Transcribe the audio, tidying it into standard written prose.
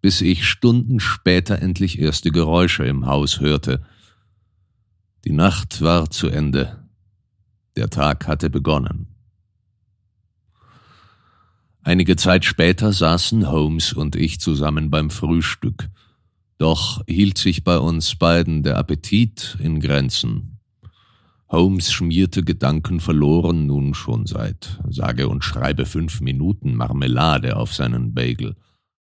bis ich Stunden später endlich erste Geräusche im Haus hörte. Die Nacht war zu Ende. Der Tag hatte begonnen. Einige Zeit später saßen Holmes und ich zusammen beim Frühstück. Doch hielt sich bei uns beiden der Appetit in Grenzen. Holmes schmierte gedankenverloren nun schon seit sage und schreibe 5 Minuten Marmelade auf seinen Bagel.